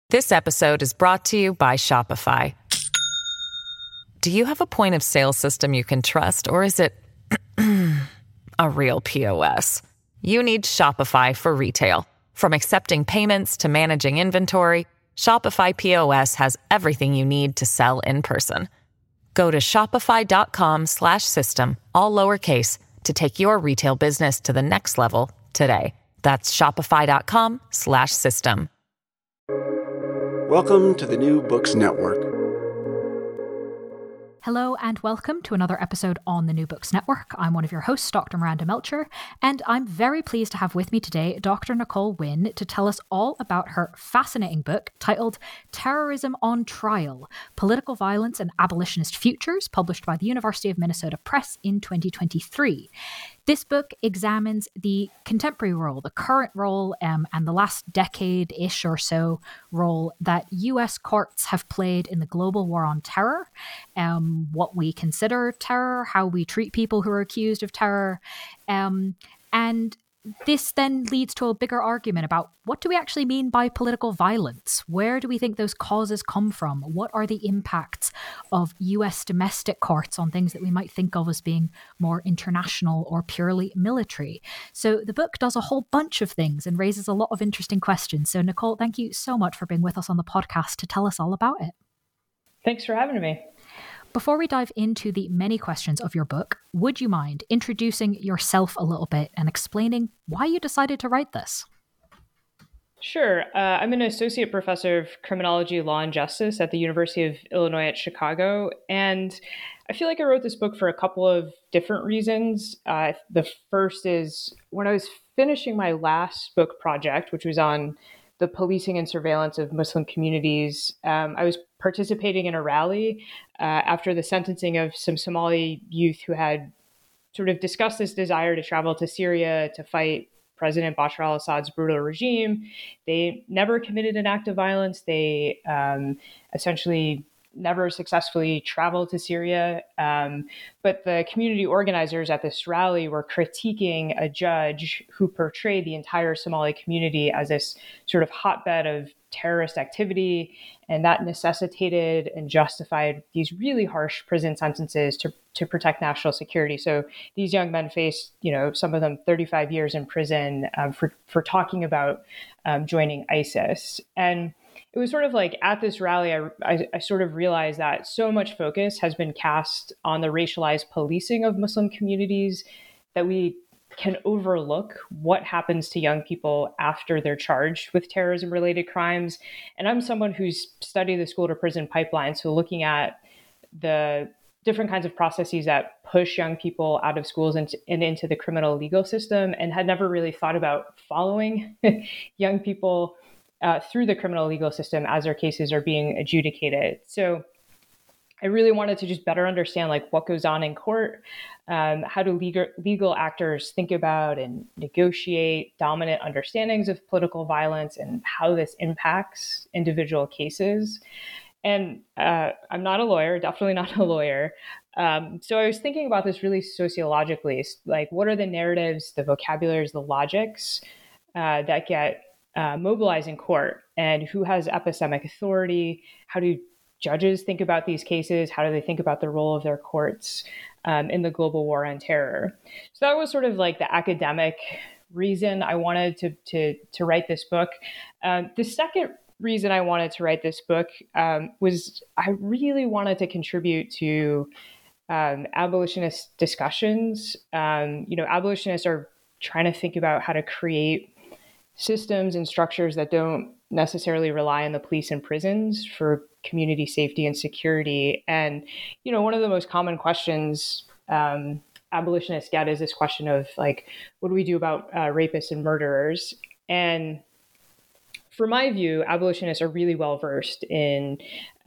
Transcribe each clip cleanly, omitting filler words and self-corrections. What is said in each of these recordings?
This episode is brought to you by Shopify. Do you have a point of sale system you can trust, or is it a real POS? You need Shopify for retail. From accepting payments to managing inventory, Shopify POS has everything you need to sell in person. Go to shopify.com/system, all lowercase, to take your retail business to the next level today. That's shopify.com/system. Welcome to the New Books Network. Hello and welcome to another episode on the New Books Network. I'm one of your hosts, Dr. Miranda Melcher, and I'm very pleased to have with me today Dr. Nicole Wynn to tell us all about her fascinating book titled Terrorism on Trial: Political Violence and Abolitionist Futures, published by the University of Minnesota Press in 2023. This book examines the contemporary role, the current role, and the last decade-ish or so role that US courts have played in the global war on terror, what we consider terror, how we treat people who are accused of terror, and this then leads to a bigger argument about what do we actually mean by political violence? Where do we think those causes come from? What are the impacts of US domestic courts on things that we might think of as being more international or purely military? So the book does a whole bunch of things and raises a lot of interesting questions. So Nicole, thank you so much for being with us on the podcast to tell us all about it. Thanks for having me. Before we dive into the many questions of your book, would you mind introducing yourself a little bit and explaining why you decided to write this? Sure. I'm an associate professor of criminology, law, and justice at the University of Illinois at Chicago. And I feel like I wrote this book for a couple of different reasons. The first is when I was finishing my last book project, which was on the policing and surveillance of Muslim communities, I was participating in a rally after the sentencing of some Somali youth who had sort of discussed this desire to travel to Syria to fight President Bashar al-Assad's brutal regime. They never committed an act of violence. They essentially never successfully traveled to Syria. But the community organizers at this rally were critiquing a judge who portrayed the entire Somali community as this sort of hotbed of terrorist activity. And that necessitated and justified these really harsh prison sentences to protect national security. So these young men faced, some of them 35 years in prison for talking about joining ISIS. And it was sort of like at this rally, I sort of realized that so much focus has been cast on the racialized policing of Muslim communities that we can overlook what happens to young people after they're charged with terrorism-related crimes. And I'm someone who's studied the school to prison pipeline, so looking at the different kinds of processes that push young people out of schools and into the criminal legal system, and had never really thought about following young people through the criminal legal system as their cases are being adjudicated. So I really wanted to just better understand what goes on in court, how do legal actors think about and negotiate dominant understandings of political violence and how this impacts individual cases. And I'm not a lawyer, definitely not a lawyer. So I was thinking about this really sociologically, what are the narratives, the vocabularies, the logics that get mobilized in court, and who has epistemic authority? How do judges think about these cases? How do they think about the role of their courts in the global war on terror? So that was sort of the academic reason I wanted to write this book. The second reason I wanted to write this book was I really wanted to contribute to abolitionist discussions. Abolitionists are trying to think about how to create systems and structures that don't necessarily rely on the police and prisons for community safety and security. And, one of the most common questions abolitionists get is this question of what do we do about rapists and murderers? And for my view, abolitionists are really well versed in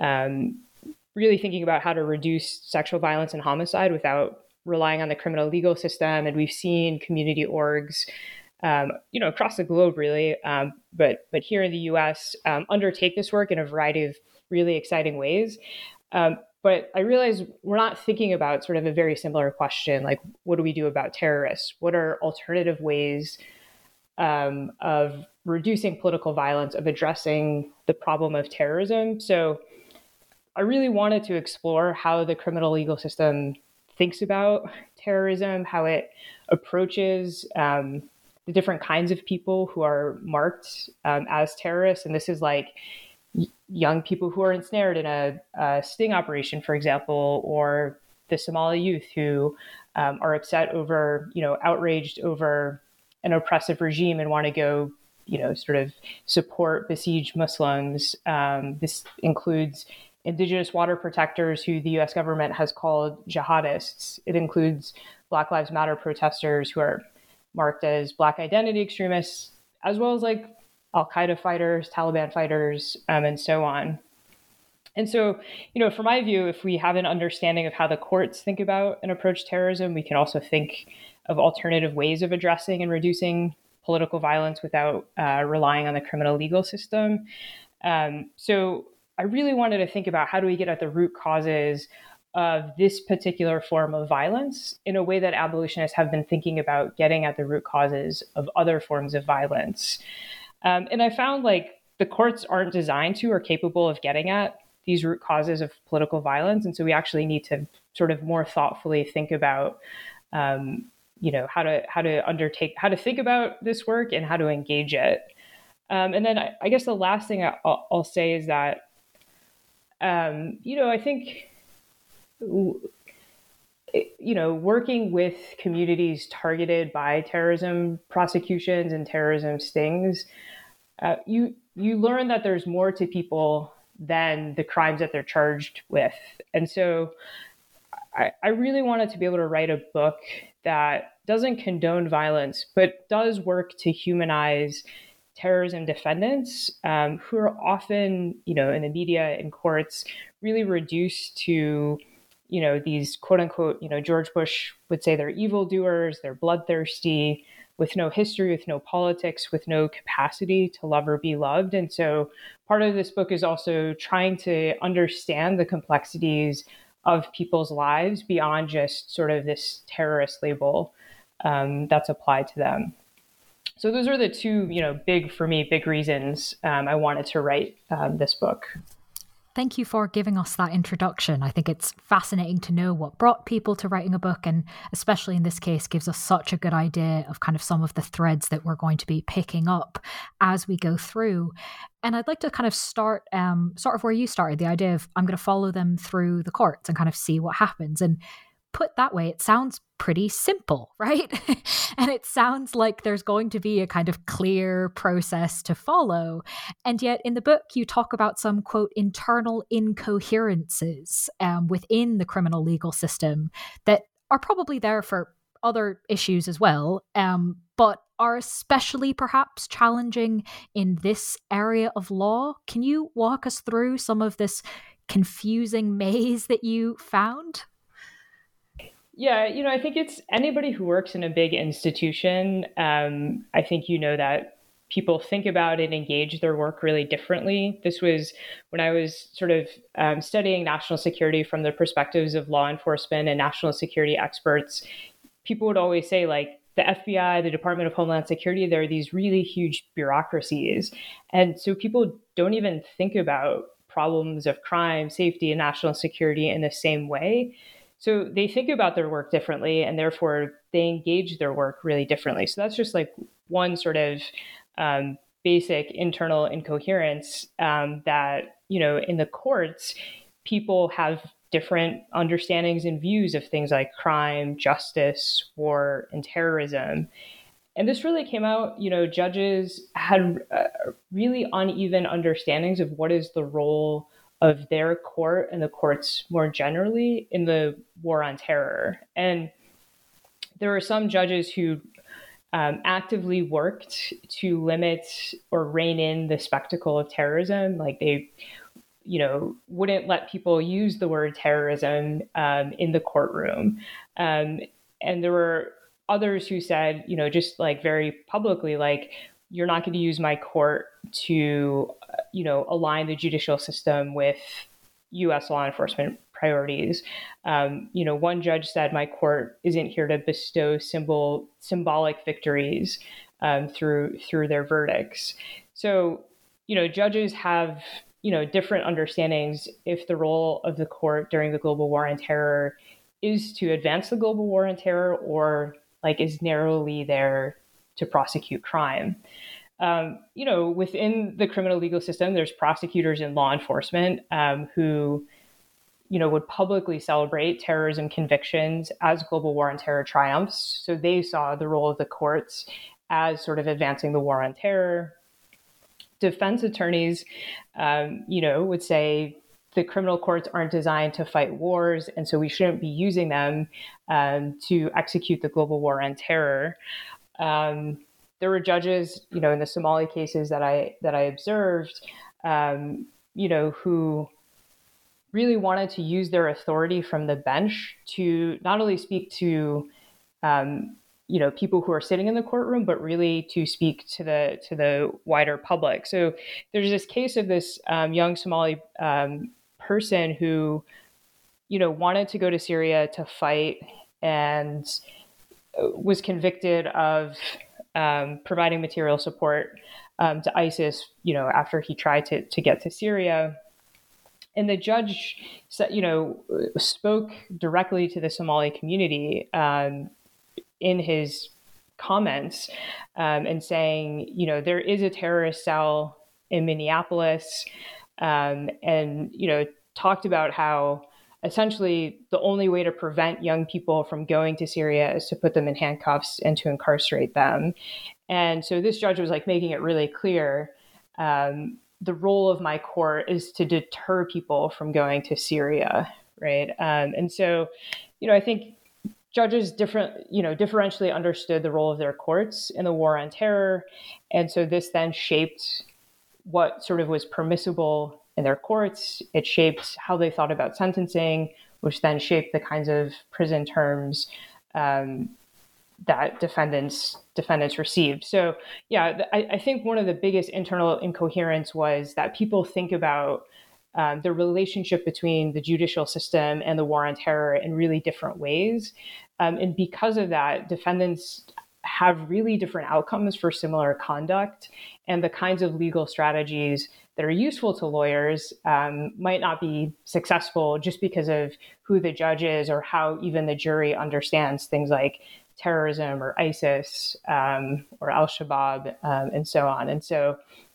really thinking about how to reduce sexual violence and homicide without relying on the criminal legal system. And we've seen community orgs across the globe, really, but here in the U.S., undertake this work in a variety of really exciting ways. But I realize we're not thinking about sort of a very similar question, like what do we do about terrorists? What are alternative ways of reducing political violence, of addressing the problem of terrorism. So I really wanted to explore how the criminal legal system thinks about terrorism, how it approaches the different kinds of people who are marked as terrorists. And this is like young people who are ensnared in a sting operation, for example, or the Somali youth who are upset over, outraged over an oppressive regime and want to go, sort of support besieged Muslims. This includes indigenous water protectors who the US government has called jihadists. It includes Black Lives Matter protesters who are marked as Black identity extremists, as well as like Al-Qaeda fighters, Taliban fighters, and so on. And so, from my view, if we have an understanding of how the courts think about and approach terrorism, we can also think of alternative ways of addressing and reducing political violence without relying on the criminal legal system. So I really wanted to think about how do we get at the root causes of this particular form of violence in a way that abolitionists have been thinking about getting at the root causes of other forms of violence. And I found like the courts aren't designed to or capable of getting at these root causes of political violence. And so we actually need to sort of more thoughtfully think about, how to think about this work and how to engage it. And then I guess the last thing I'll say is that, I think, working with communities targeted by terrorism prosecutions and terrorism stings, you learn that there's more to people than the crimes that they're charged with. And so I really wanted to be able to write a book that doesn't condone violence, but does work to humanize terrorism defendants who are often, in the media and courts, really reduced to, these quote unquote, George Bush would say they're evildoers, they're bloodthirsty, with no history, with no politics, with no capacity to love or be loved. And so part of this book is also trying to understand the complexities of people's lives beyond just sort of this terrorist label that's applied to them. So those are the two, big reasons I wanted to write this book. Thank you for giving us that introduction. I think it's fascinating to know what brought people to writing a book, and especially in this case gives us such a good idea of kind of some of the threads that we're going to be picking up as we go through. And I'd like to kind of start sort of where you started, the idea of I'm going to follow them through the courts and kind of see what happens. And put that way, it sounds pretty simple, right? And it sounds like there's going to be a kind of clear process to follow. And yet in the book, you talk about some, quote, internal incoherences within the criminal legal system that are probably there for other issues as well, but are especially perhaps challenging in this area of law. Can you walk us through some of this confusing maze that you found? Yeah, I think it's anybody who works in a big institution. I think that people think about and engage their work really differently. This was when I was sort of studying national security from the perspectives of law enforcement and national security experts. People would always say, like, the FBI, the Department of Homeland Security, there are these really huge bureaucracies. And so people don't even think about problems of crime, safety, and national security in the same way. So they think about their work differently, and therefore they engage their work really differently. So that's just like one sort of basic internal incoherence that, in the courts, people have different understandings and views of things like crime, justice, war, and terrorism. And this really came out, judges had really uneven understandings of what is the role of their court and the courts more generally in the war on terror. And there were some judges who actively worked to limit or rein in the spectacle of terrorism. Like they, wouldn't let people use the word terrorism in the courtroom. And there were others who said, just like very publicly, like, you're not going to use my court to, align the judicial system with U.S. law enforcement priorities. One judge said, my court isn't here to bestow symbolic victories. through their verdicts. So, judges have, different understandings if the role of the court during the global war on terror is to advance the global war on terror or like is narrowly there to prosecute crime. Within the criminal legal system, there's prosecutors and law enforcement who, would publicly celebrate terrorism convictions as global war on terror triumphs. So they saw the role of the courts as sort of advancing the war on terror. Defense attorneys, would say the criminal courts aren't designed to fight wars, and so we shouldn't be using them to execute the global war on terror. There were judges, in the Somali cases that I observed, who really wanted to use their authority from the bench to not only speak to, people who are sitting in the courtroom, but really to speak to the wider public. So there's this case of this young Somali person who, wanted to go to Syria to fight and was convicted of providing material support to ISIS, after he tried to get to Syria. And the judge said, spoke directly to the Somali community in his comments and saying, there is a terrorist cell in Minneapolis, and, talked about how essentially the only way to prevent young people from going to Syria is to put them in handcuffs and to incarcerate them. And so this judge was like making it really clear, the role of my court is to deter people from going to Syria, right? And so, I think judges differentially understood the role of their courts in the war on terror. And so this then shaped what sort of was permissible in their courts. It shaped how they thought about sentencing, which then shaped the kinds of prison terms that defendants received. So, I think one of the biggest internal incoherence was that people think about the relationship between the judicial system and the war on terror in really different ways. And because of that, defendants have really different outcomes for similar conduct, and the kinds of legal strategies that are useful to lawyers might not be successful just because of who the judge is or how even the jury understands things like terrorism or ISIS or Al-Shabaab and so on. And so,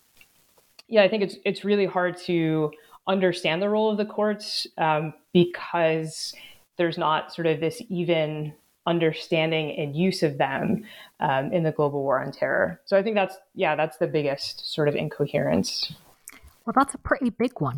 I think it's really hard to understand the role of the courts because there's not sort of this even understanding and use of them in the global war on terror. So I think that's the biggest sort of incoherence. Well, that's a pretty big one.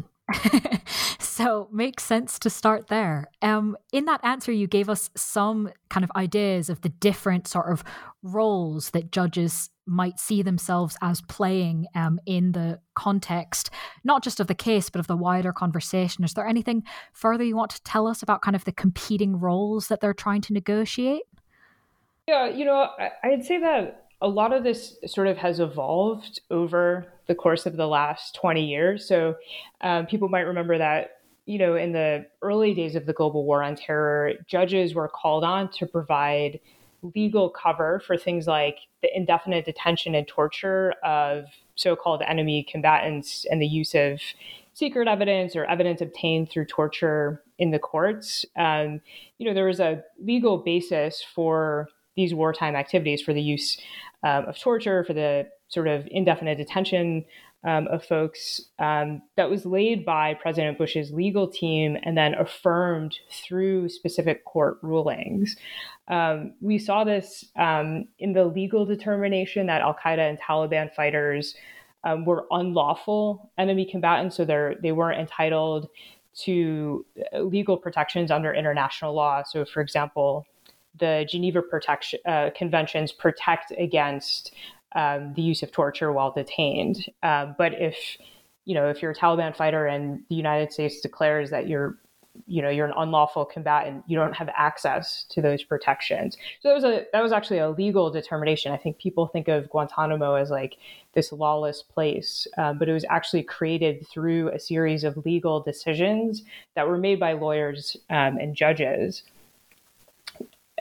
So makes sense to start there. In that answer, you gave us some kind of ideas of the different sort of roles that judges might see themselves as playing in the context, not just of the case, but of the wider conversation. Is there anything further you want to tell us about kind of the competing roles that they're trying to negotiate? Yeah, I'd say that a lot of this sort of has evolved over the course of the last 20 years. So people might remember that, in the early days of the global war on terror, judges were called on to provide legal cover for things like the indefinite detention and torture of so-called enemy combatants and the use of secret evidence or evidence obtained through torture in the courts. There was a legal basis for these wartime activities, for the use of torture, for the sort of indefinite detention of folks that was laid by President Bush's legal team and then affirmed through specific court rulings. We saw this in the legal determination that Al-Qaeda and Taliban fighters were unlawful enemy combatants, so they weren't entitled to legal protections under international law. So, for example, the Geneva Conventions protect against the use of torture while detained. But if you're a Taliban fighter and the United States declares that you're an unlawful combatant, you don't have access to those protections. So that was actually a legal determination. I think people think of Guantanamo as like this lawless place, but it was actually created through a series of legal decisions that were made by lawyers and judges.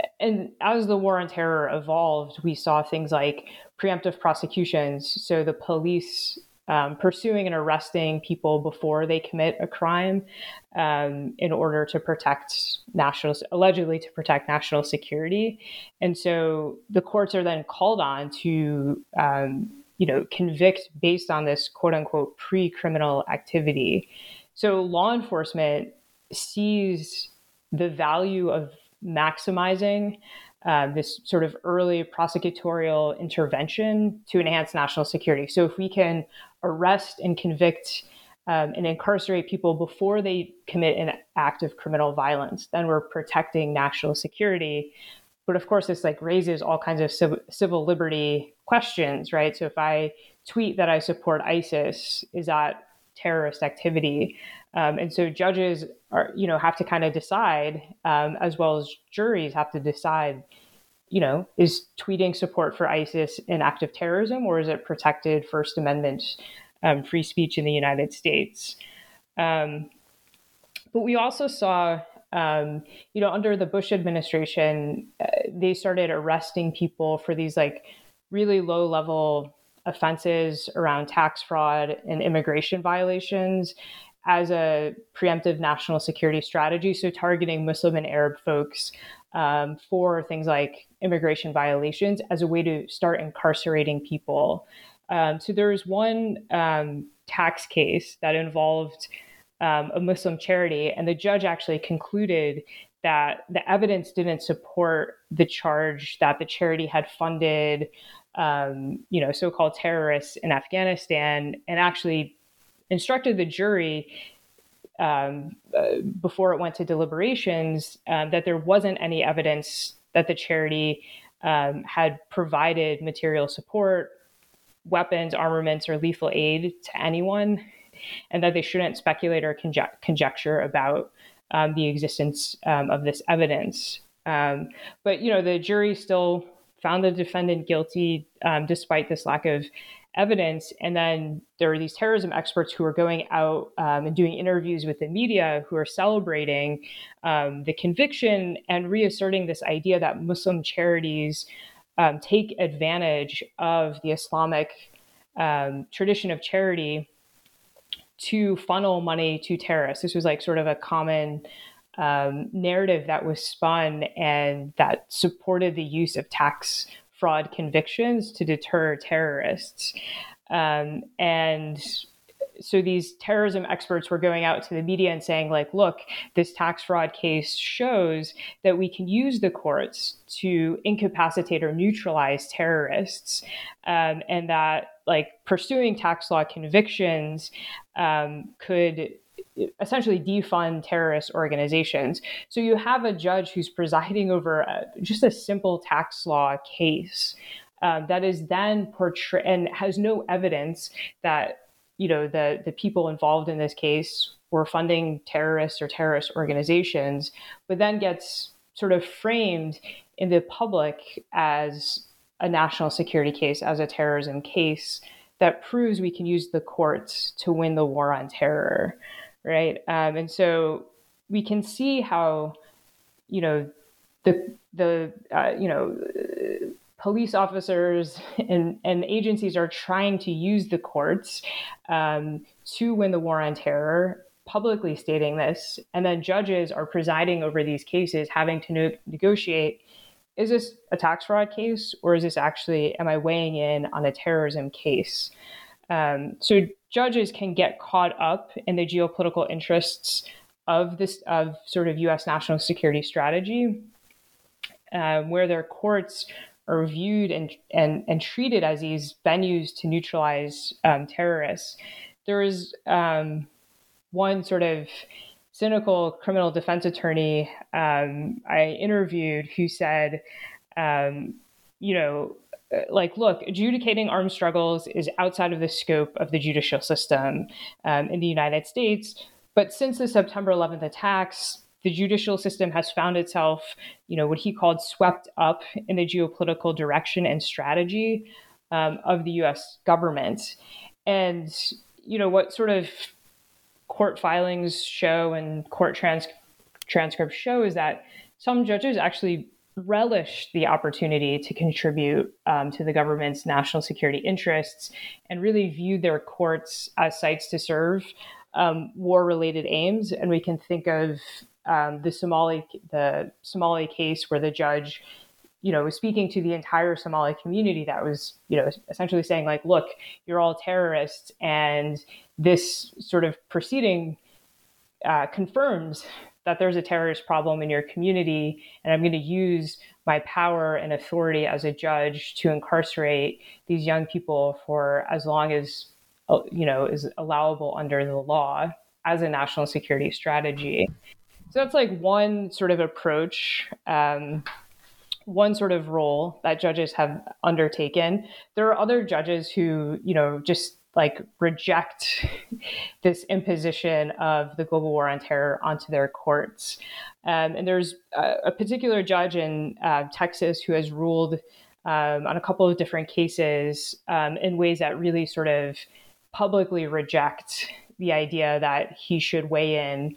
and as the war on terror evolved, we saw things like preemptive prosecutions. So the police pursuing and arresting people before they commit a crime in order to allegedly to protect national security. And so the courts are then called on to, convict based on this quote unquote pre-criminal activity. So law enforcement sees the value of maximizing this sort of early prosecutorial intervention to enhance national security. So if we can arrest and convict and incarcerate people before they commit an act of criminal violence, then we're protecting national security. But of course, this raises all kinds of civil liberty questions, right? So if I tweet that I support ISIS, is that terrorist activity? And so judges have to kind of decide, as well as juries have to decide, is tweeting support for ISIS an act of terrorism, or is it protected First Amendment free speech in the United States? But we also saw, under the Bush administration, they started arresting people for these really low level offenses around tax fraud and immigration violations as a preemptive national security strategy. So targeting Muslim and Arab folks for things like immigration violations as a way to start incarcerating people. So there was one tax case that involved a Muslim charity, and the judge actually concluded that the evidence didn't support the charge that the charity had funded, so-called terrorists in Afghanistan, and actually instructed the jury before it went to deliberations that there wasn't any evidence that the charity had provided material support, weapons, armaments, or lethal aid to anyone, and that they shouldn't speculate or conjecture about the existence of this evidence. But, the jury still found the defendant guilty despite this lack of evidence. And then there are these terrorism experts who are going out and doing interviews with the media who are celebrating the conviction and reasserting this idea that Muslim charities take advantage of the Islamic tradition of charity to funnel money to terrorists. This was sort of a common narrative that was spun and that supported the use of tax fraud convictions to deter terrorists. And so these terrorism experts were going out to the media and saying, look, this tax fraud case shows that we can use the courts to incapacitate or neutralize terrorists, and that pursuing tax law convictions could essentially defund terrorist organizations. So you have a judge who's presiding over just a simple tax law case that is then portrayed and has no evidence that the people involved in this case were funding terrorists or terrorist organizations, but then gets sort of framed in the public as a national security case, as a terrorism case that proves we can use the courts to win the war on terror, right? And so we can see how, police officers and agencies are trying to use the courts to win the war on terror, publicly stating this, and then judges are presiding over these cases, having to negotiate, is this a tax fraud case, or is this actually, am I weighing in on a terrorism case? So judges can get caught up in the geopolitical interests of sort of U.S. national security strategy, where their courts are viewed and treated as these venues to neutralize terrorists. There is one sort of cynical criminal defense attorney I interviewed who said, look, adjudicating armed struggles is outside of the scope of the judicial system in the United States. But since the September 11th attacks, the judicial system has found itself, what he called swept up in the geopolitical direction and strategy of the U.S. government. And, what sort of court filings show and court transcripts show is that some judges actually relished the opportunity to contribute to the government's national security interests and really viewed their courts as sites to serve war-related aims. And we can think of the Somali case where the judge, was speaking to the entire Somali community that was, essentially saying like, look, you're all terrorists. And this sort of proceeding confirms that there's a terrorist problem in your community, and I'm going to use my power and authority as a judge to incarcerate these young people for as long as, is allowable under the law as a national security strategy. So that's like one sort of approach, one sort of role that judges have undertaken. There are other judges who, just like reject this imposition of the global war on terror onto their courts. And there's a particular judge in Texas who has ruled on a couple of different cases in ways that really sort of publicly reject the idea that he should weigh in,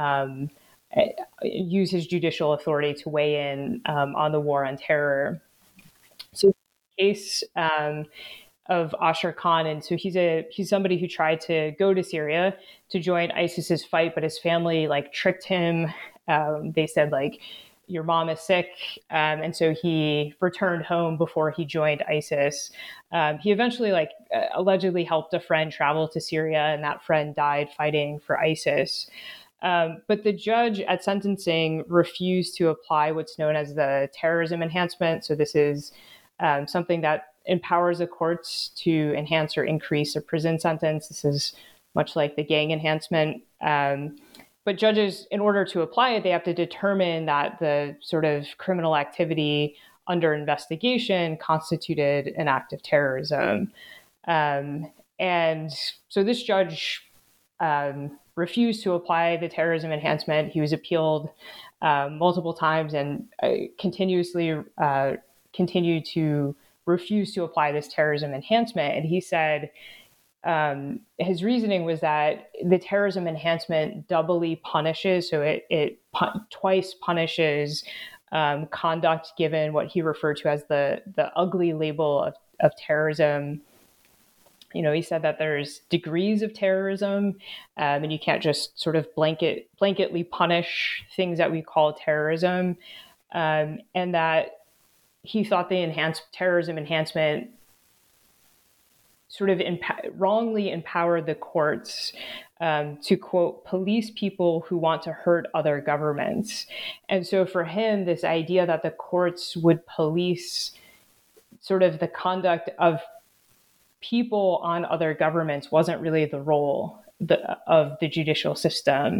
use his judicial authority to weigh in on the war on terror. So the case of Ashar Khan. And so he's somebody who tried to go to Syria to join ISIS's fight, but his family like tricked him. They said like, your mom is sick. And so he returned home before he joined ISIS. He eventually allegedly helped a friend travel to Syria, and that friend died fighting for ISIS. But the judge at sentencing refused to apply what's known as the terrorism enhancement. So this is something that empowers the courts to enhance or increase a prison sentence. This is much like the gang enhancement. But judges, in order to apply it, they have to determine that the sort of criminal activity under investigation constituted an act of terrorism. And so this judge refused to apply the terrorism enhancement. He was appealed multiple times and continuously continued to refuse to apply this terrorism enhancement. And he said his reasoning was that the terrorism enhancement doubly punishes, so it twice punishes conduct given what he referred to as the ugly label of terrorism. He said that there's degrees of terrorism, and you can't just sort of blanketly punish things that we call terrorism, and that he thought the terrorism enhancement sort of wrongly empowered the courts to, quote, police people who want to hurt other governments. And so for him, this idea that the courts would police sort of the conduct of people on other governments wasn't really the role of the judicial system.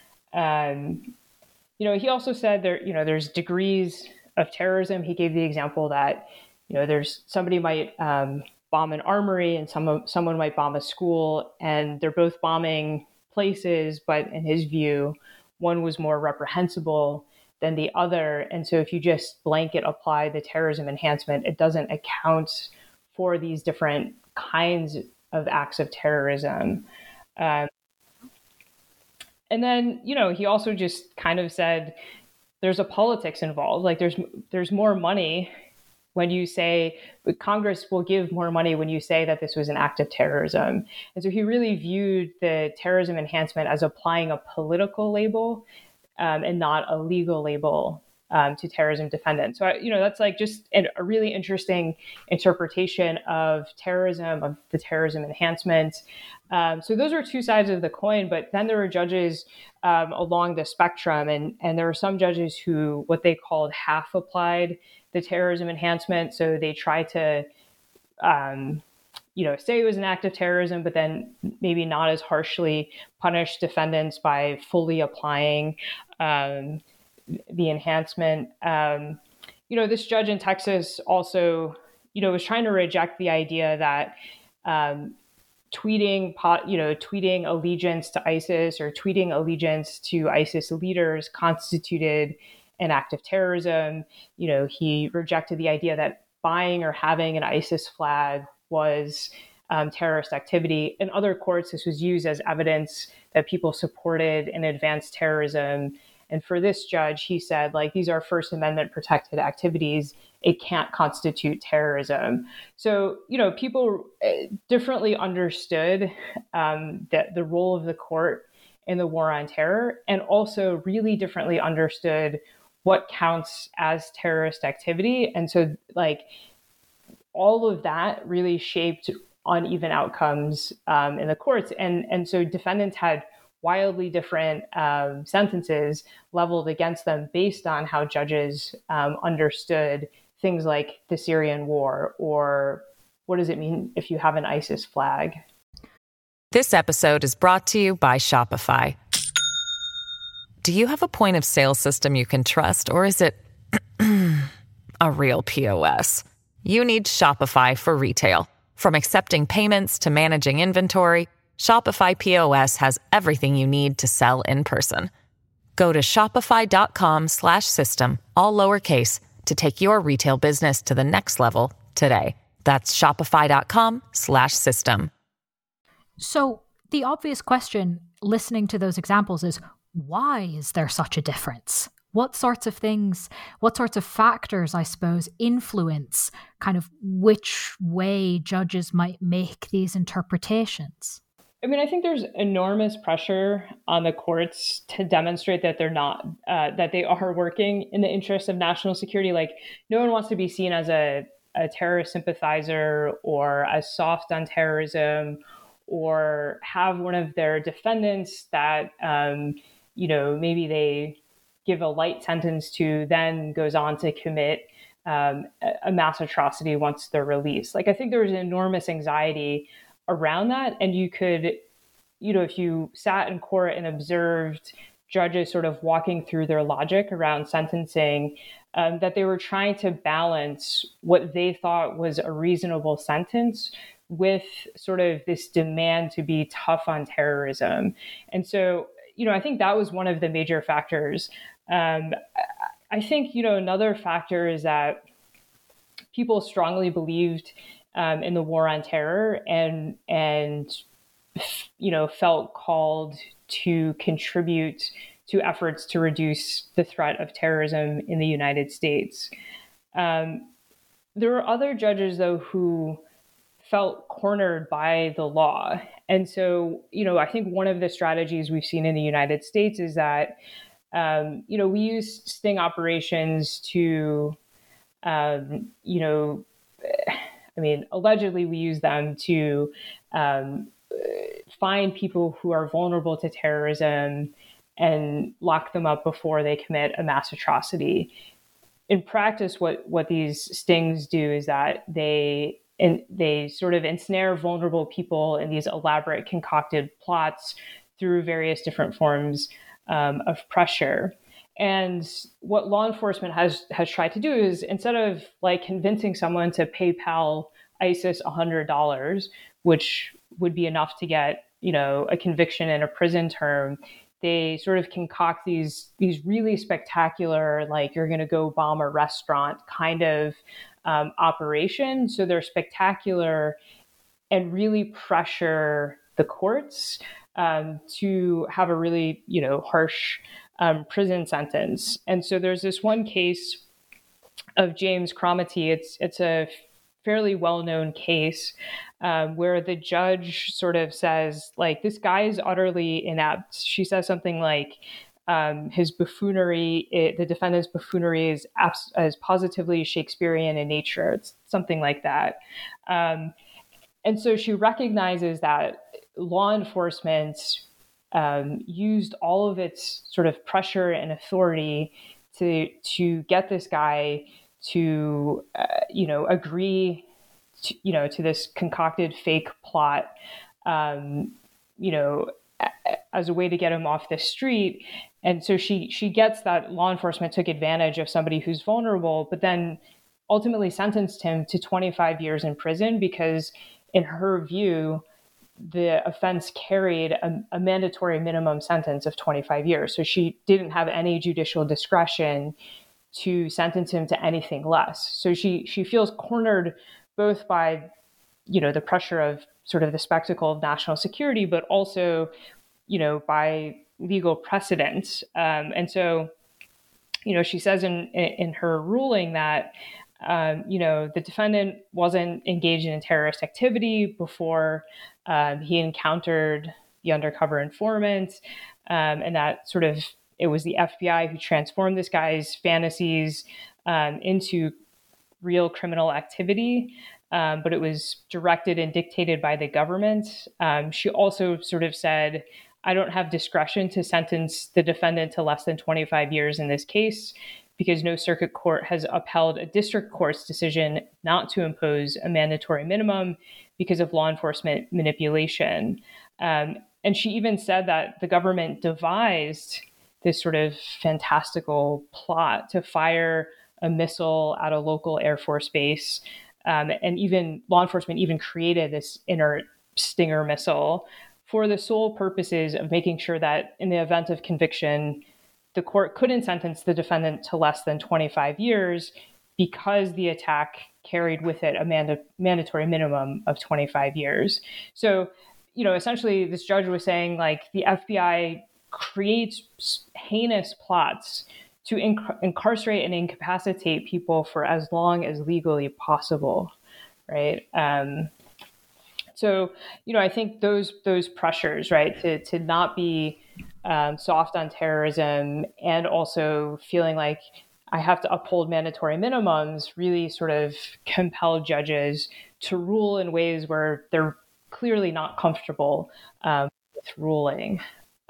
He also said there's degrees of terrorism. He gave the example that, there's somebody might bomb an armory and someone might bomb a school, and they're both bombing places, but in his view, one was more reprehensible than the other. And so if you just blanket apply the terrorism enhancement, it doesn't account for these different kinds of acts of terrorism. And then, he also just kind of said there's a politics involved. Like there's more money when you say Congress will give more money when you say that this was an act of terrorism. And so he really viewed the terrorism enhancement as applying a political label and not a legal label to terrorism defendants. So, that's like just a really interesting interpretation of terrorism, of the terrorism enhancement. So those are two sides of the coin, but then there are judges along the spectrum. And there are some judges who, what they called half applied the terrorism enhancement. So they try to, say it was an act of terrorism, but then maybe not as harshly punish defendants by fully applying the enhancement. This judge in Texas also, was trying to reject the idea that tweeting allegiance to ISIS or tweeting allegiance to ISIS leaders constituted an act of terrorism. He rejected the idea that buying or having an ISIS flag was terrorist activity. In other courts, this was used as evidence that people supported and advanced terrorism. And for this judge, he said, like, these are First Amendment protected activities. It can't constitute terrorism. So, people differently understood that the role of the court in the war on terror, and also really differently understood what counts as terrorist activity. And so, like, all of that really shaped uneven outcomes in the courts. And so defendants had wildly different sentences leveled against them based on how judges understood things like the Syrian war, or what does it mean if you have an ISIS flag. This episode is brought to you by Shopify. Do you have a point of sale system you can trust, or is it a real POS? You need Shopify for retail. From accepting payments to managing inventory, Shopify POS has everything you need to sell in person. Go to shopify.com/system, all lowercase, to take your retail business to the next level today. That's shopify.com/system. So the obvious question, listening to those examples, is why is there such a difference? What sorts of factors, I suppose, influence kind of which way judges might make these interpretations? I mean, I think there's enormous pressure on the courts to demonstrate that that they are working in the interest of national security. Like, no one wants to be seen as a terrorist sympathizer or as soft on terrorism, or have one of their defendants that, maybe they give a light sentence to, then goes on to commit a mass atrocity once they're released. Like, I think there was enormous anxiety around that. And you could, if you sat in court and observed judges sort of walking through their logic around sentencing, that they were trying to balance what they thought was a reasonable sentence with sort of this demand to be tough on terrorism. And so, I think that was one of the major factors. I think, another factor is that people strongly believed in the war on terror and felt called to contribute to efforts to reduce the threat of terrorism in the United States. There were other judges, though, who felt cornered by the law. And so, I think one of the strategies we've seen in the United States is that, we use sting operations to, allegedly we use them to find people who are vulnerable to terrorism and lock them up before they commit a mass atrocity. In practice, what these stings do is that they sort of ensnare vulnerable people in these elaborate concocted plots through various different forms of pressure. And what law enforcement has tried to do is, instead of like convincing someone to PayPal ISIS $100, which would be enough to get, a conviction and a prison term, they sort of concoct these really spectacular, like, you're going to go bomb a restaurant kind of operation. So they're spectacular and really pressure the courts to have a really, harsh prison sentence. And so there's this one case of James Cromitty. It's a fairly well-known case where the judge sort of says, like, this guy is utterly inept. She says something like, his buffoonery, the defendant's buffoonery is positively Shakespearean in nature. It's something like that. And so she recognizes that law enforcement used all of its sort of pressure and authority to get this guy to, agree to this concocted fake plot, as a way to get him off the street. And so she gets that law enforcement took advantage of somebody who's vulnerable, but then ultimately sentenced him to 25 years in prison because, in her view, the offense carried a mandatory minimum sentence of 25 years. So she didn't have any judicial discretion to sentence him to anything less. So she feels cornered both by, the pressure of sort of the spectacle of national security, but also, by legal precedent. And so, she says in her ruling that, the defendant wasn't engaged in terrorist activity before he encountered the undercover informant, and that sort of it was the FBI who transformed this guy's fantasies into real criminal activity, but it was directed and dictated by the government. She also sort of said, I don't have discretion to sentence the defendant to less than 25 years in this case, because no circuit court has upheld a district court's decision not to impose a mandatory minimum because of law enforcement manipulation. And she even said that the government devised this sort of fantastical plot to fire a missile at a local Air Force base. And even law enforcement even created this inert Stinger missile for the sole purposes of making sure that in the event of conviction, the court couldn't sentence the defendant to less than 25 years because the attack carried with it a mandatory minimum of 25 years. So, essentially this judge was saying, like, the FBI creates heinous plots to incarcerate and incapacitate people for as long as legally possible, right? So, I think those pressures, right, to not be soft on terrorism, and also feeling like I have to uphold mandatory minimums, really sort of compel judges to rule in ways where they're clearly not comfortable with ruling.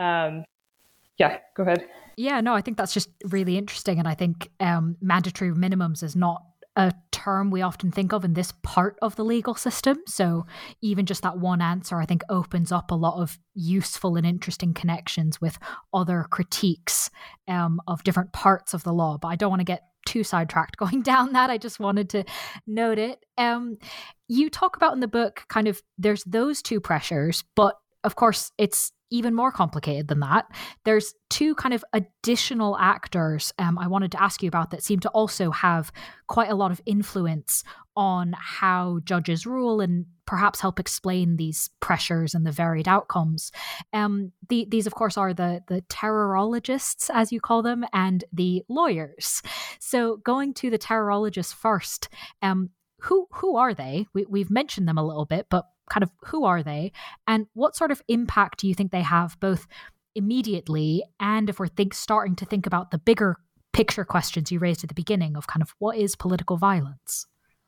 Yeah, go ahead. Yeah, no, I think that's just really interesting. And I think mandatory minimums is not a term we often think of in this part of the legal system. So even just that one answer, I think, opens up a lot of useful and interesting connections with other critiques of different parts of the law. But I don't want to get too sidetracked going down that. I just wanted to note it. You talk about in the book kind of there's those two pressures, but of course it's even more complicated than that. There's two kind of additional actors I wanted to ask you about that seem to also have quite a lot of influence on how judges rule and perhaps help explain these pressures and the varied outcomes. These, of course, are the terrorologists, as you call them, and the lawyers. So going to the terrorologists first, who are they? We've mentioned them a little bit, but kind of who are they, and what sort of impact do you think they have both immediately and if we're starting to think about the bigger picture questions you raised at the beginning of kind of what is political violence?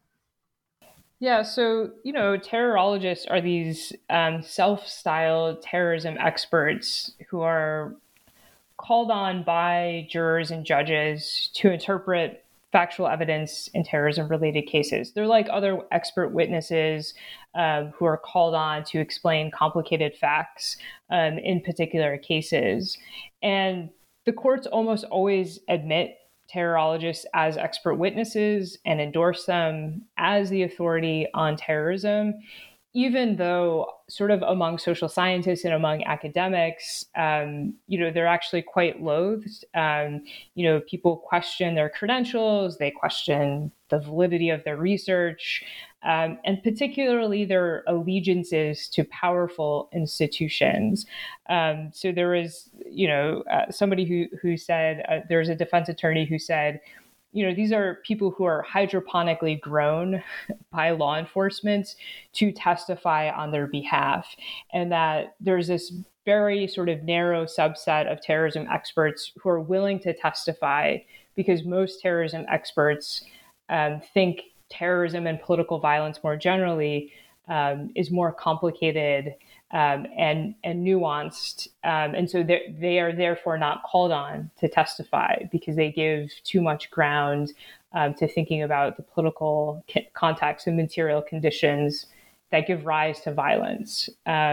Yeah, so, terrorologists are these self-styled terrorism experts who are called on by jurors and judges to interpret factual evidence in terrorism-related cases. They're like other expert witnesses who are called on to explain complicated facts in particular cases. And the courts almost always admit terrorologists as expert witnesses and endorse them as the authority on terrorism, even though sort of among social scientists and among academics, they're actually quite loathed. People question their credentials, they question the validity of their research, and particularly their allegiances to powerful institutions. So there was, somebody who said, there was a defense attorney who said, these are people who are hydroponically grown by law enforcement to testify on their behalf. And that there's this very sort of narrow subset of terrorism experts who are willing to testify because most terrorism experts think terrorism and political violence more generally is more complicated and nuanced. And so they are therefore not called on to testify because they give too much ground to thinking about the political context and material conditions that give rise to violence.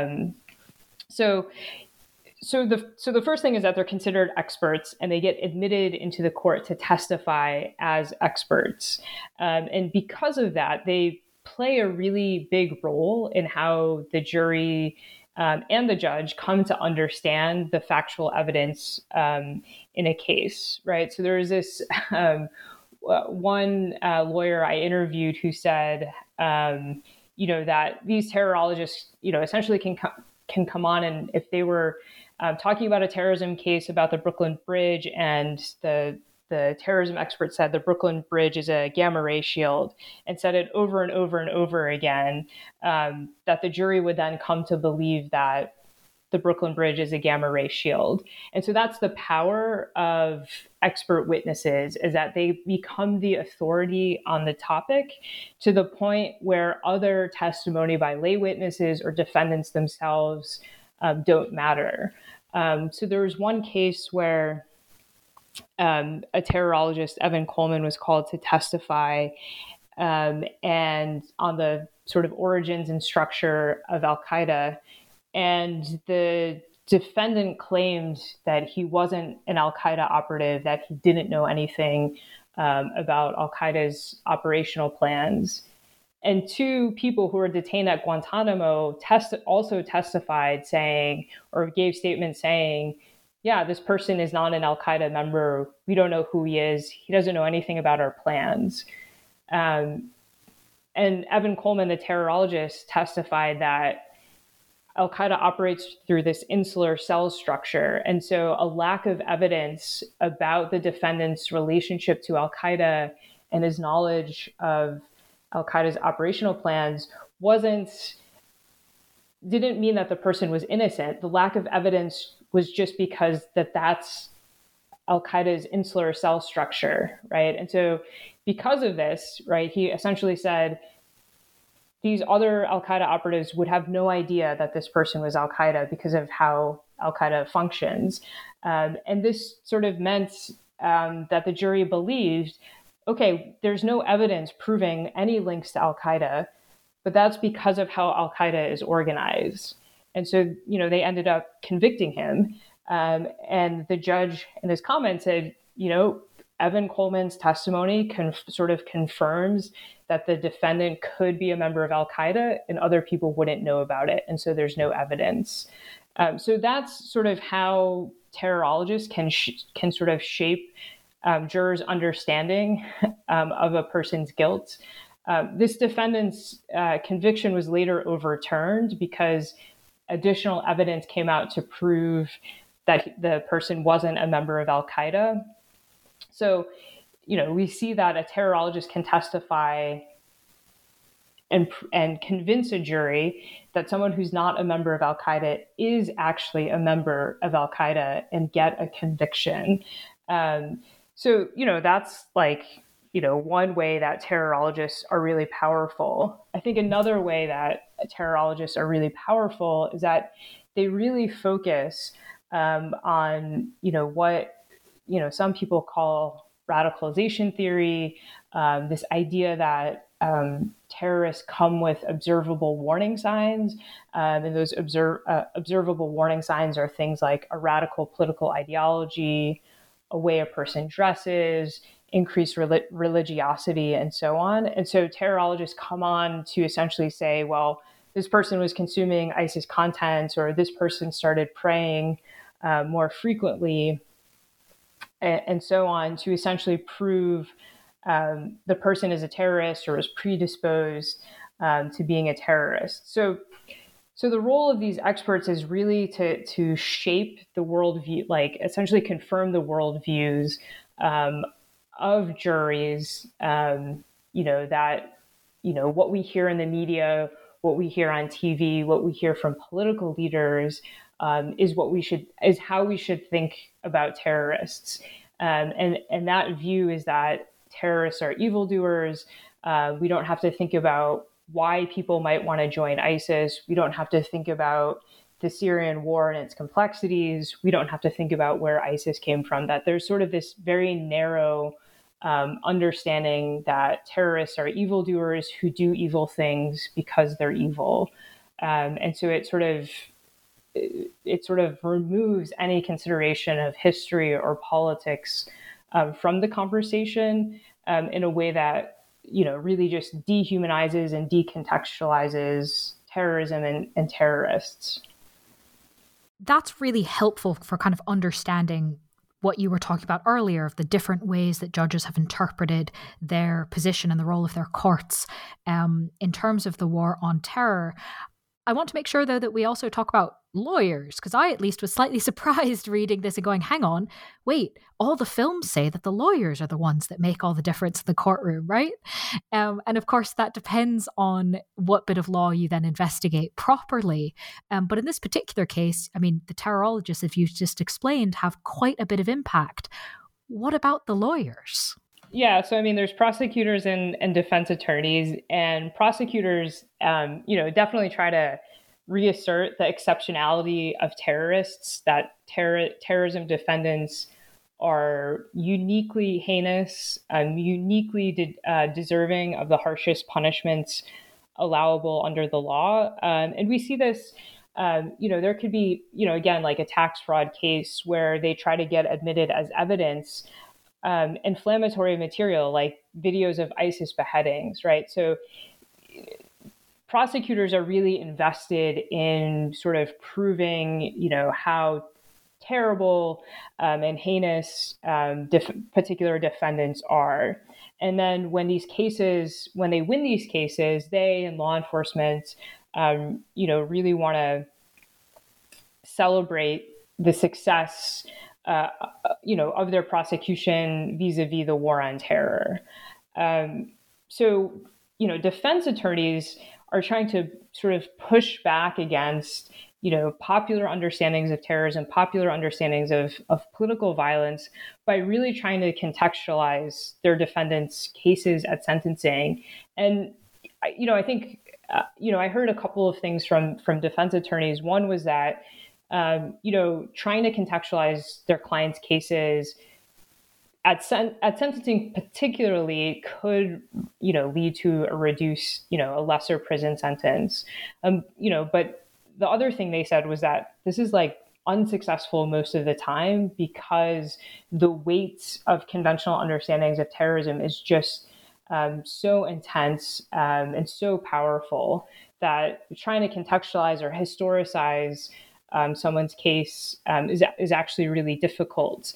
So the first thing is that they're considered experts and they get admitted into the court to testify as experts. And because of that, they play a really big role in how the jury and the judge come to understand the factual evidence in a case, right? So there is this one lawyer I interviewed who said, that these terrorologists, essentially can come on, and if they were talking about a terrorism case about the Brooklyn Bridge, and the terrorism expert said the Brooklyn Bridge is a gamma ray shield, and said it over and over and over again, that the jury would then come to believe that the Brooklyn Bridge is a gamma ray shield. And so that's the power of expert witnesses, is that they become the authority on the topic to the point where other testimony by lay witnesses or defendants themselves don't matter. So there was one case where a terrorologist, Evan Coleman, was called to testify and on the sort of origins and structure of Al-Qaeda. And the defendant claimed that he wasn't an Al-Qaeda operative, that he didn't know anything about Al-Qaeda's operational plans. And two people who were detained at Guantanamo also testified saying, or gave statements saying, yeah, this person is not an Al-Qaeda member. We don't know who he is. He doesn't know anything about our plans. And Evan Coleman, the terrorologist, testified that Al-Qaeda operates through this insular cell structure. And so a lack of evidence about the defendant's relationship to Al-Qaeda and his knowledge of Al-Qaeda's operational plans didn't mean that the person was innocent. The lack of evidence was just because that's Al-Qaeda's insular cell structure, right? And so because of this, right, he essentially said, these other Al-Qaeda operatives would have no idea that this person was Al-Qaeda because of how Al-Qaeda functions. And this sort of meant that the jury believed, okay, there's no evidence proving any links to Al-Qaeda, but that's because of how Al-Qaeda is organized. And so, they ended up convicting him. And the judge in his comment said, Evan Coleman's testimony sort of confirms that the defendant could be a member of Al-Qaeda and other people wouldn't know about it. And so there's no evidence. So that's sort of how terrorologists can sort of shape jurors' understanding of a person's guilt. This defendant's conviction was later overturned because additional evidence came out to prove that the person wasn't a member of Al-Qaeda. So, we see that a terrorologist can testify and convince a jury that someone who's not a member of Al-Qaeda is actually a member of Al-Qaeda and get a conviction. So, that's one way that terrorologists are really powerful. I think another way that terrorologists are really powerful is that they really focus on, what some people call radicalization theory, this idea that terrorists come with observable warning signs. And those observable warning signs are things like a radical political ideology, a way a person dresses, increased religiosity, and so on. And so terrorologists come on to essentially say, well, this person was consuming ISIS content, or this person started praying more frequently, and so on, to essentially prove the person is a terrorist or is predisposed to being a terrorist. So the role of these experts is really to shape the worldview, essentially confirm the worldviews of juries, that, what we hear in the media, what we hear on TV, what we hear from political leaders, is how we should think about terrorists. And that view is that terrorists are evildoers. We don't have to think about why people might want to join ISIS. We don't have to think about the Syrian war and its complexities. We don't have to think about where ISIS came from. That there's sort of this very narrow understanding that terrorists are evildoers who do evil things because they're evil. And so it sort of removes any consideration of history or politics from the conversation in a way that, really just dehumanizes and decontextualizes terrorism and terrorists. That's really helpful for kind of understanding what you were talking about earlier, of the different ways that judges have interpreted their position and the role of their courts in terms of the war on terror. I want to make sure, though, that we also talk about lawyers, because I at least was slightly surprised reading this and going, hang on, wait, all the films say that the lawyers are the ones that make all the difference in the courtroom, right? And of course, that depends on what bit of law you then investigate properly. But in this particular case, I mean, the terrorologists, if you just explained, have quite a bit of impact. What about the lawyers? Yeah, so I mean, there's prosecutors and defense attorneys, and prosecutors, definitely try to reassert the exceptionality of terrorists, that terrorism defendants are uniquely heinous, uniquely deserving of the harshest punishments allowable under the law. And we see this, there could be, again, like a tax fraud case where they try to get admitted as evidence inflammatory material like videos of ISIS beheadings, right? So prosecutors are really invested in sort of proving, how terrible and heinous particular defendants are. And then when they win these cases, they and law enforcement, really want to celebrate the success of their prosecution vis-a-vis the war on terror. So, defense attorneys are trying to sort of push back against, popular understandings of terrorism, popular understandings of political violence by really trying to contextualize their defendants' cases at sentencing. And, I think, I heard a couple of things from defense attorneys. One was that trying to contextualize their clients' cases at sentencing particularly could, lead to a reduced, a lesser prison sentence. But the other thing they said was that this is like unsuccessful most of the time because the weight of conventional understandings of terrorism is just so intense and so powerful that trying to contextualize or historicize someone's case is actually really difficult.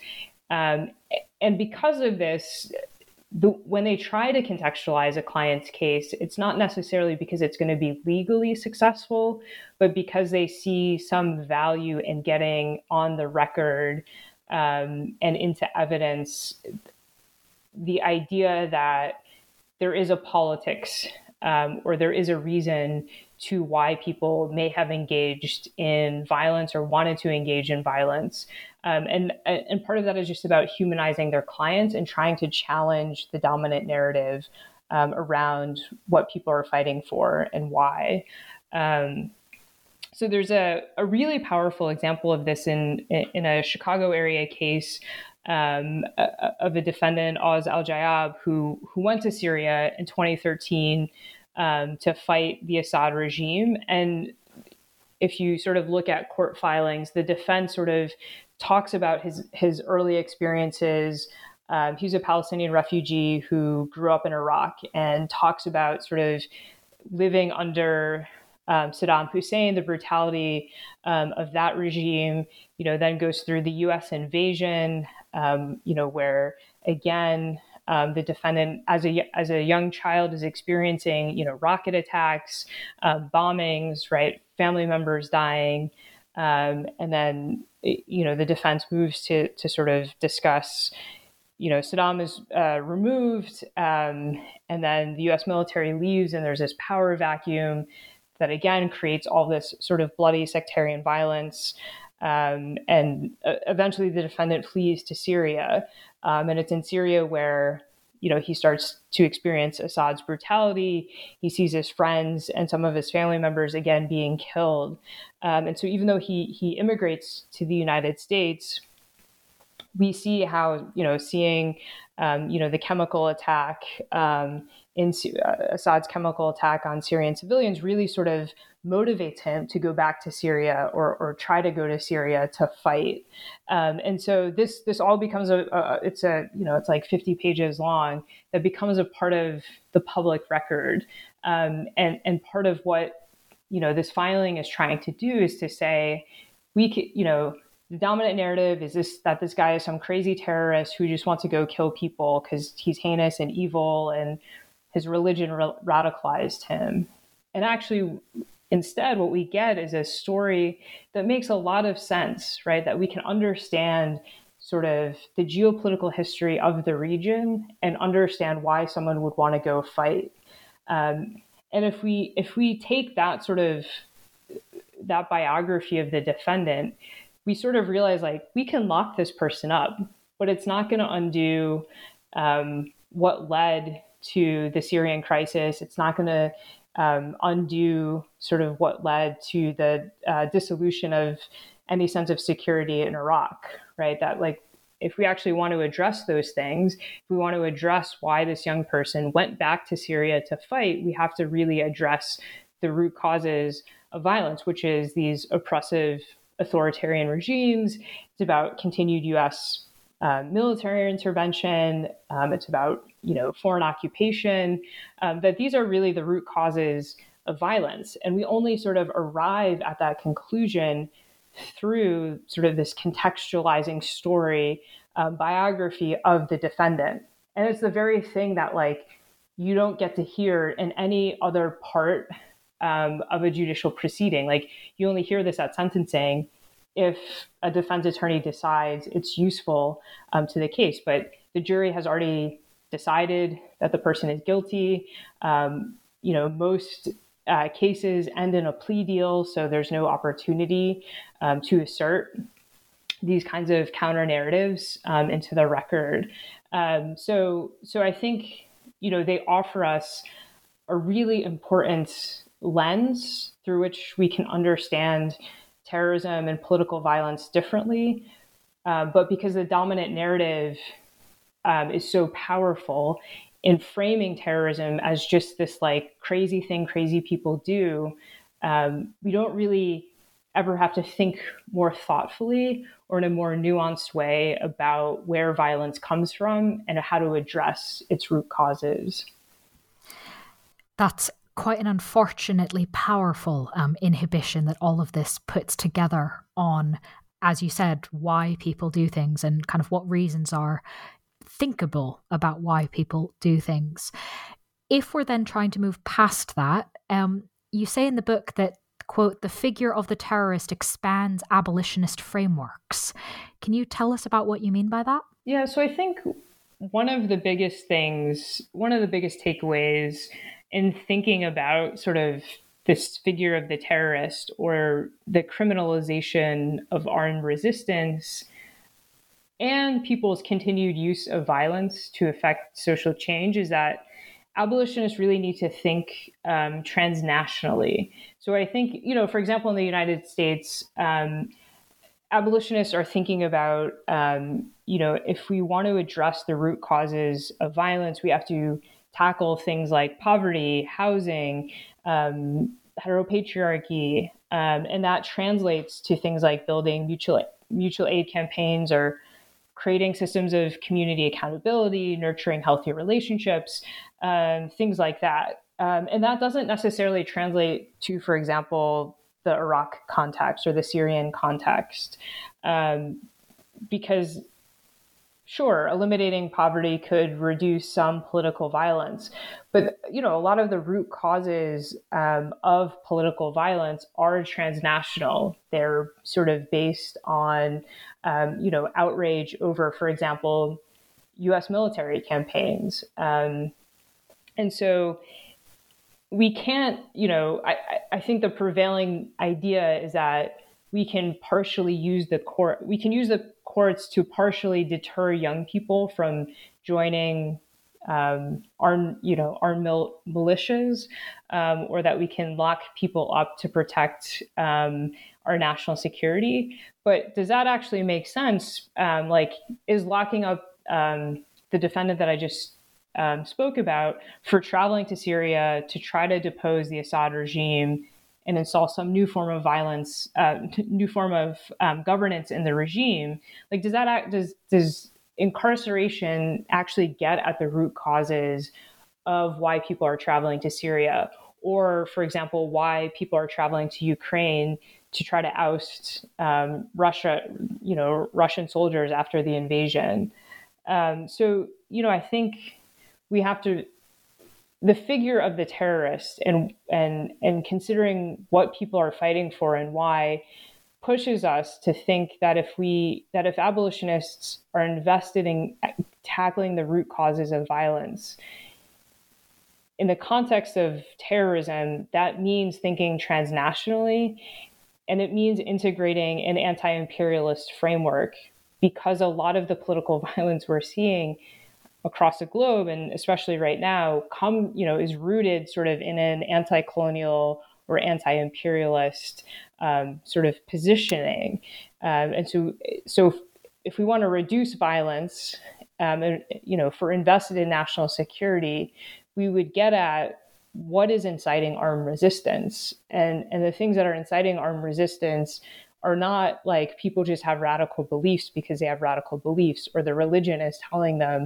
And because of this, when they try to contextualize a client's case, it's not necessarily because it's going to be legally successful, but because they see some value in getting on the record and into evidence the idea that there is a politics or there is a reason to why people may have engaged in violence or wanted to engage in violence. And part of that is just about humanizing their clients and trying to challenge the dominant narrative around what people are fighting for and why. So there's a really powerful example of this in a Chicago area case of a defendant, Oz Al-Jayab, who went to Syria in 2013 to fight the Assad regime. And if you sort of look at court filings, the defense sort of talks about his early experiences. He's a Palestinian refugee who grew up in Iraq and talks about sort of living under Saddam Hussein, the brutality of that regime, then goes through the U.S. invasion, where again, the defendant as a young child is experiencing, rocket attacks, bombings, right? Family members dying. And then, the defense moves to sort of discuss, Saddam is removed, and then the U.S. military leaves, and there's this power vacuum that again creates all this sort of bloody sectarian violence. And eventually the defendant flees to Syria. And it's in Syria where, he starts to experience Assad's brutality. He sees his friends and some of his family members again being killed. And so even though he immigrates to the United States, we see how, seeing, the chemical attack Assad's chemical attack on Syrian civilians really sort of motivates him to go back to Syria or try to go to Syria to fight. And so this all becomes it's like 50 pages long that becomes a part of the public record. And part of what, this filing is trying to do is to say, the dominant narrative is that this guy is some crazy terrorist who just wants to go kill people because he's heinous and evil and his religion radicalized him. And actually, Instead, what we get is a story that makes a lot of sense, right? That we can understand sort of the geopolitical history of the region and understand why someone would want to go fight. And if we take that sort of that biography of the defendant, we sort of realize like we can lock this person up, but it's not going to undo what led to the Syrian crisis. It's not going to undo sort of what led to the dissolution of any sense of security in Iraq, right? That like, if we actually want to address those things, if we want to address why this young person went back to Syria to fight, we have to really address the root causes of violence, which is these oppressive authoritarian regimes. It's about continued U.S. Military intervention. It's about foreign occupation. That these are really the root causes of violence, and we only sort of arrive at that conclusion through sort of this contextualizing story, biography of the defendant. And it's the very thing that like you don't get to hear in any other part of a judicial proceeding. Like you only hear this at sentencing if a defense attorney decides it's useful to the case, but the jury has already decided that the person is guilty. Most cases end in a plea deal, so there's no opportunity to assert these kinds of counter narratives into the record. So I think they offer us a really important lens through which we can understand terrorism and political violence differently. But because the dominant narrative is so powerful in framing terrorism as just this like crazy thing crazy people do, we don't really ever have to think more thoughtfully or in a more nuanced way about where violence comes from and how to address its root causes. That's quite an unfortunately powerful inhibition that all of this puts together on, as you said, why people do things and kind of what reasons are thinkable about why people do things. If we're then trying to move past that, you say in the book that, quote, the figure of the terrorist expands abolitionist frameworks. Can you tell us about what you mean by that? Yeah, so I think one of the biggest takeaways in thinking about sort of this figure of the terrorist or the criminalization of armed resistance and people's continued use of violence to affect social change is that abolitionists really need to think transnationally. So I think, for example, in the United States, abolitionists are thinking about, if we want to address the root causes of violence, we have to tackle things like poverty, housing, heteropatriarchy, and that translates to things like building mutual aid campaigns or creating systems of community accountability, nurturing healthy relationships, things like that. And that doesn't necessarily translate to, for example, the Iraq context or the Syrian context, because sure, eliminating poverty could reduce some political violence, but a lot of the root causes of political violence are transnational. They're sort of based on outrage over, for example, U.S. military campaigns, and so we can't. I think the prevailing idea is that we can partially use the court. We can use the courts to partially deter young people from joining armed militias, or that we can lock people up to protect our national security. But does that actually make sense? Is locking up the defendant that I just spoke about for traveling to Syria to try to depose the Assad regime and install some new form of violence, new form of governance in the regime? Like, does incarceration actually get at the root causes of why people are traveling to Syria? Or, for example, why people are traveling to Ukraine to try to oust Russian soldiers after the invasion? So, I think we have to the figure of the terrorist and considering what people are fighting for and why pushes us to think that if abolitionists are invested in tackling the root causes of violence in the context of terrorism, that means thinking transnationally, and it means integrating an anti-imperialist framework, because a lot of the political violence we're seeing across the globe, and especially right now, is rooted sort of in an anti-colonial or anti-imperialist sort of positioning. And so if we want to reduce violence, if we're invested in national security, we would get at what is inciting armed resistance. And the things that are inciting armed resistance are not like people just have radical beliefs because they have radical beliefs, or the religion is telling them,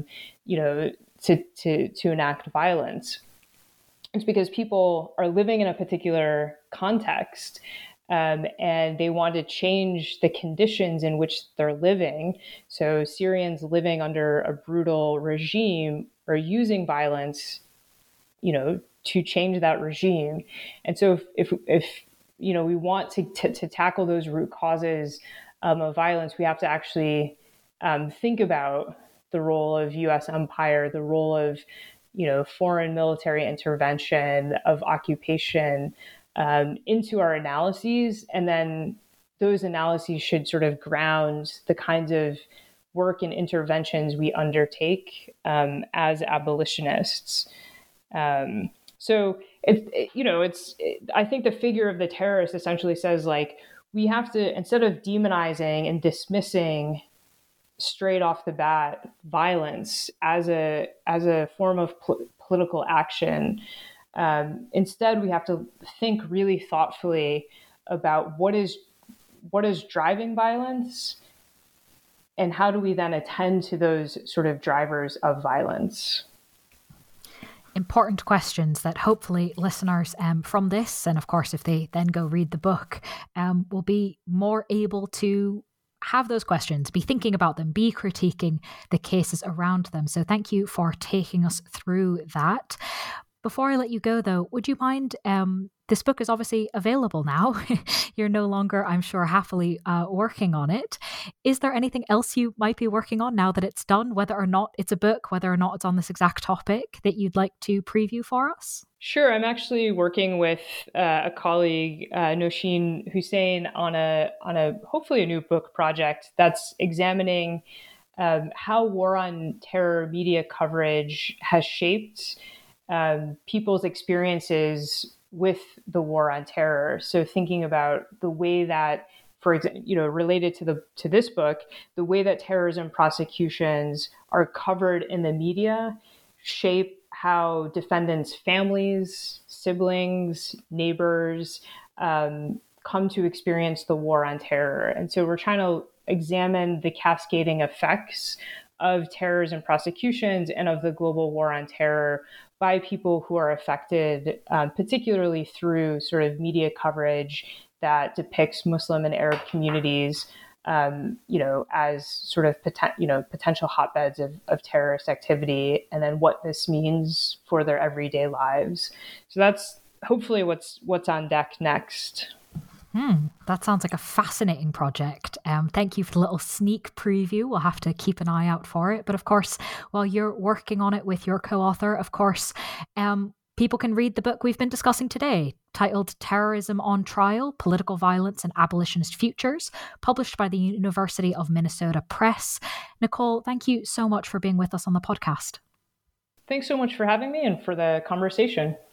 to enact violence. It's because people are living in a particular context, and they want to change the conditions in which they're living. So Syrians living under a brutal regime are using violence, to change that regime. And so if we want to tackle those root causes of violence, we have to actually think about the role of U.S. empire, the role of foreign military intervention, of occupation into our analyses. And then those analyses should sort of ground the kinds of work and interventions we undertake as abolitionists. So I think the figure of the terrorist essentially says, like, we have to, instead of demonizing and dismissing straight off the bat violence as a form of political action, instead we have to think really thoughtfully about what is driving violence, and how do we then attend to those sort of drivers of violence. Important questions that hopefully listeners from this, and of course if they then go read the book, will be more able to have those questions, be thinking about them, be critiquing the cases around them. So thank you for taking us through that. Before I let you go, though, would you mind, this book is obviously available now. You're no longer, I'm sure, happily working on it. Is there anything else you might be working on now that it's done, whether or not it's a book, whether or not it's on this exact topic, that you'd like to preview for us? Sure. I'm actually working with a colleague, Nosheen Hussain, on a hopefully a new book project that's examining how war on terror media coverage has shaped people's experiences with the war on terror. So thinking about the way that, for example, related to this book, the way that terrorism prosecutions are covered in the media shape how defendants' families, siblings, neighbors come to experience the war on terror. And so we're trying to examine the cascading effects of terrorism prosecutions and of the global war on terror by people who are affected, particularly through sort of media coverage that depicts Muslim and Arab communities, as sort of potential hotbeds of terrorist activity, and then what this means for their everyday lives. So that's hopefully what's on deck next. That sounds like a fascinating project. Thank you for the little sneak preview. We'll have to keep an eye out for it. But of course, while you're working on it with your co-author, of course, people can read the book we've been discussing today, titled Terrorism on Trial, Political Violence and Abolitionist Futures, published by the University of Minnesota Press. Nicole, thank you so much for being with us on the podcast. Thanks so much for having me and for the conversation.